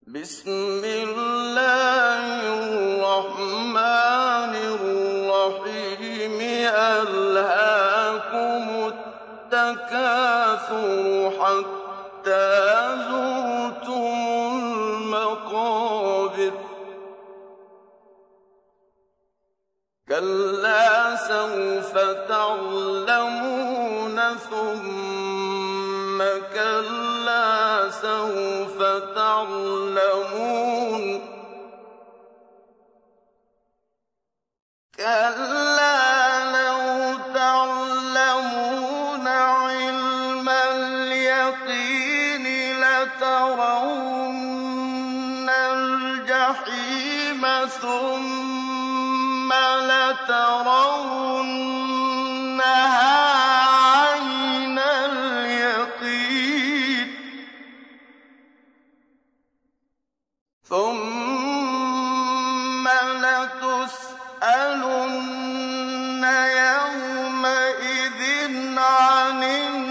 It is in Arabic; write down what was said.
بسم الله الرحمن الرحيم ألهاكم التكاثر حتى زرتم المقابر كلا سوف تعلمون ثم كلا سوف تعلمون كلا لو تعلمون علم اليقين لترون الجحيم ثم لترونها عين اليقين ثم لتسألن يومئذ عن